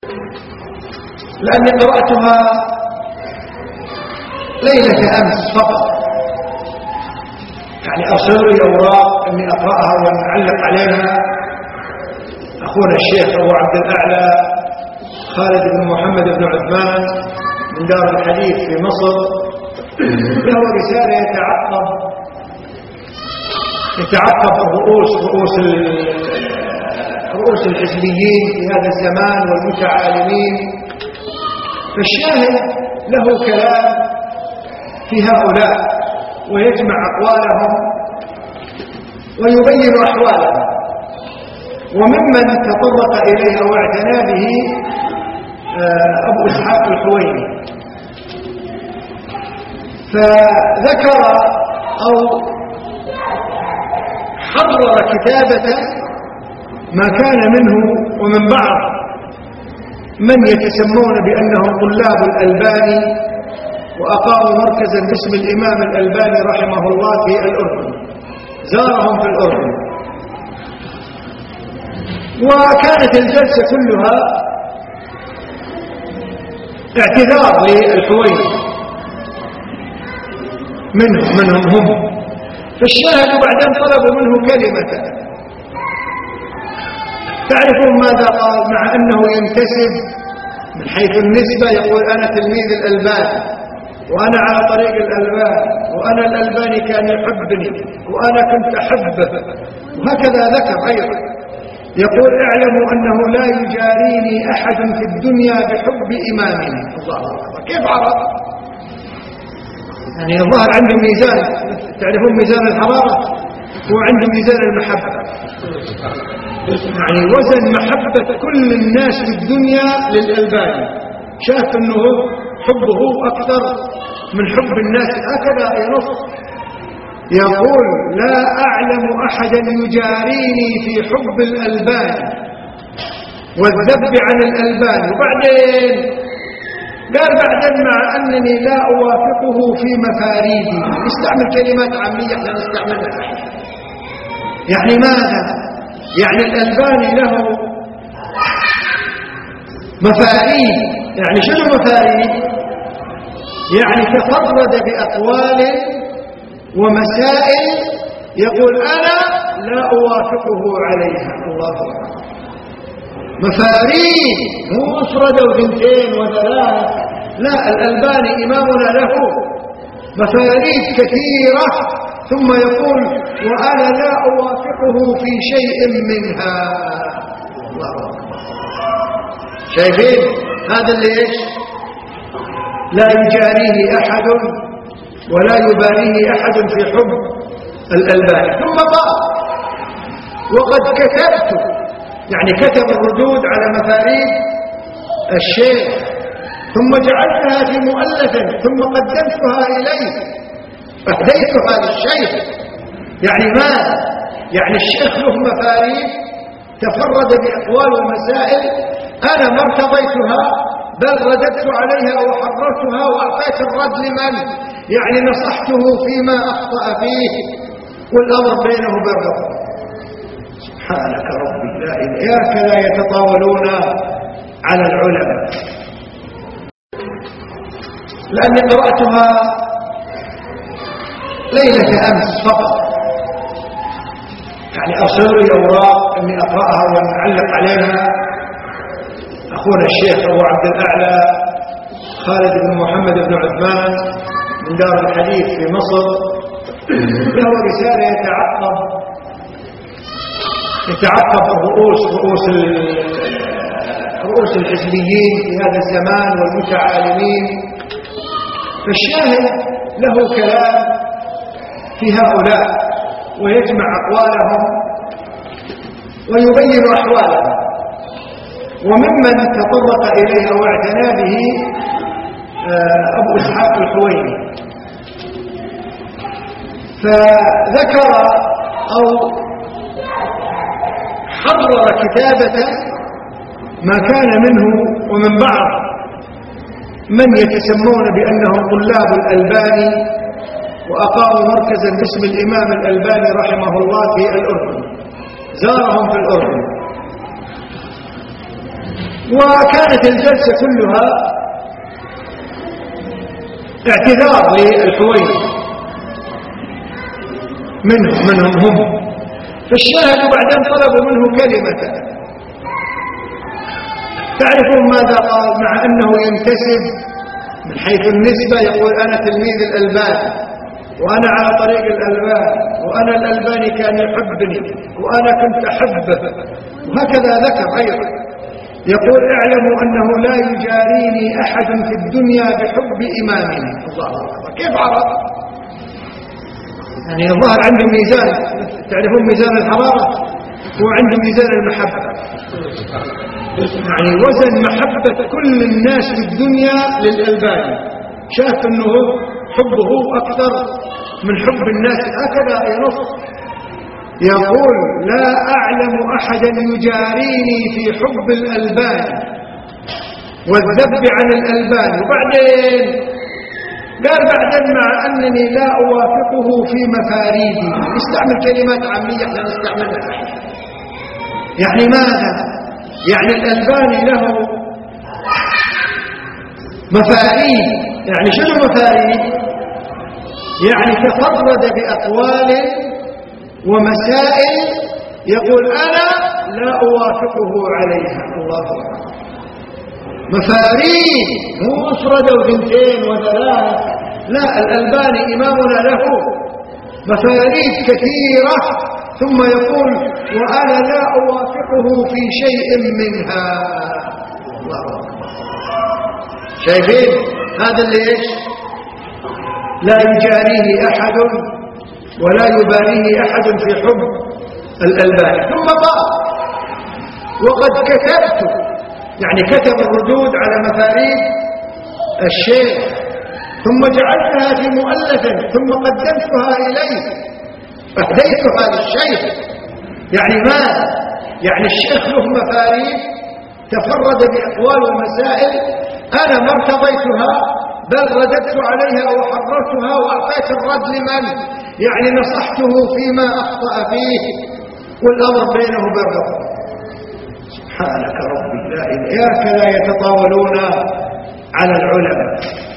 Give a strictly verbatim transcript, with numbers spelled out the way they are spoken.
لأني قرأتها ليلة أمس فقط، يعني أرسلوا لي أوراق أني أقرأها ونعلق عليها. أخونا الشيخ أبو عبد الأعلى خالد بن محمد بن عثمان من دار الحديث في مصر له رسالة يتعقب يتعقب الرؤوس رؤوس رؤوس الحزبيين في هذا الزمان والمتعالمين، فالشاهد له كلام في هؤلاء ويجمع أقوالهم ويبين أحوالهم. وممن تطرق إليه واعتنى به أبو إسحاق الحويني، فذكر أو حرر كتابة ما كان منه ومن بعض من يتسمون بأنهم طلاب الألباني وأقاموا مركزا باسم الإمام الألباني رحمه الله في الأردن، زارهم في الأردن، وكانت الجلسة كلها اعتذار للحويني منهم منهم هم. فالشاهد بعدين طلبوا منه كلمة، تعرفون ماذا قال؟ مع أنه ينتسب من حيث النسبة، يقول أنا تلميذ الألباني وأنا على طريق الألباني وأنا الألباني كان يحبني وأنا كنت أحبه، وهكذا ذكر أيضا. يقول اعلموا أنه لا يجاريني أحد في الدنيا بحب إمامنا. الله أكبر، كيف عرف؟ يعني الظاهر عنده ميزان، تعرفون ميزان الحرارة؟ هو عنده ميزان المحبة، يعني وزن محبة كل الناس في الدنيا للألباني، شاف أنه حبه أكثر من حب الناس، هكذا ينص. يقول لا أعلم أحدا يجاريني في حب الألباني والذب عن الألباني. وبعدين قال بعدين مع أنني لا أوافقه في مفاريدي، استعمل كلمات عامية احنا نستعملها. يعني ماذا؟ يعني الألباني له مفاريد، يعني شنو مفاريد؟ يعني تفرد بأقوال ومسائل يقول أنا لا أوافقه عليها. الله أكبر، مفاريد، مو مفردة وثنتين وثلاث، لا، الألباني إمامنا له مفاريد كثيرة، ثم يقول وأنا لا أوافقه في شيء منها. الله أكبر، شايفين هذا اللي إيش؟ لا يجاريه أحد ولا يباليه أحد في حب الألباني. ثم قال وقد كتبت، يعني كتب الردود على مفاريد الشيخ، ثم جعلتها في مؤلف ثم قدمتها إليه أهديتها للشيخ. يعني ماذا؟ يعني الشيخ له مفاريد تفرد بأقوال ومسائل، أنا ما ارتضيتها بل رددت عليها وحررتها وأعطيت الرد لمن؟ يعني نصحته فيما أخطأ فيه، والأمر بينه وبين ربه. سبحانك ربي لا إله، هكذا يتطاولون على العلماء. لأني قرأتها ليلة أمس فقط، يعني أرسلوا لي أوراق أني أقرأها ونعلق عليها. أخونا الشيخ أبو عبد الأعلى خالد بن محمد بن عثمان من دار الحديث في مصر له رسالة يتعقب يتعقب الرؤوس رؤوس رؤوس الحزبيين في هذا الزمان والمتعالمين، فالشاهد له كلام في هؤلاء ويجمع أقوالهم ويبين أحوالهم. وممن تطرق إليه واعتنى به أبو إسحاق الحويني، فذكر أو حرر كتابة ما كان منه ومن بعض من يتسمون بأنهم طلاب الألباني وأقاموا مركزا باسم الإمام الألباني رحمه الله في الأردن، زارهم في الأردن، وكانت الجلسة كلها اعتذار للحويني منهم منهم هم. فالشاهد بعدين طلبوا منه كلمة، تعرفون ماذا قال؟ مع أنه ينتسب من حيث النسبة، يقول أنا تلميذ الألباني وأنا على طريق الألباني وأنا الألباني كان يحبني وأنا كنت أحبه، وهكذا ذكر أيضا. يقول اعلموا أنه لا يجاريني أحد في الدنيا بحب إمامنا. الله أكبر، كيف عرف؟ يعني الظاهر عنده ميزان، تعرفون ميزان الحرارة، هو عنده ميزان المحبة، يعني وزن محبة كل الناس في الدنيا للألباني، شاف أنه حبه أكثر من حب الناس، هكذا ينص. يقول لا أعلم أحدا يجاريني في حب الألباني والذب عن الألباني. وبعدين قال بعدين مع أنني لا أوافقه في مفاريدي، استعمل كلمات عامية احنا نستعملها. يعني ماذا؟ يعني الألباني له مفاريد، يعني شنو مفاريد؟ يعني تفرد بأقوال ومسائل يقول أنا لا أوافقه عليها. الله أكبر، مفاريد، مو مفردة وثنتين وثلاث، لا، الألباني إمامنا له مفاريد كثيرة، ثم يقول وأنا لا أوافقه في شيء منها. الله أكبر، شايفين هذا اللي إيش؟ لا يجاريه أحد ولا يباليه أحد في حب الألباني. ثم قال وقد كتبت، يعني كتب الردود على مفاريد الشيخ، ثم جعلتها في مؤلف ثم قدمتها إليه أهديتها للشيخ. يعني ماذا؟ يعني الشيخ له مفاريد تفرد بأقوال ومسائل، أنا ما ارتضيتها بل رددت عليها وحررتها وأعطيت الرد لمن؟ يعني نصحته فيما أخطأ فيه، والأمر بينه وبين ربه. سبحانك ربي لا إله، هكذا يتطاولون على العلماء.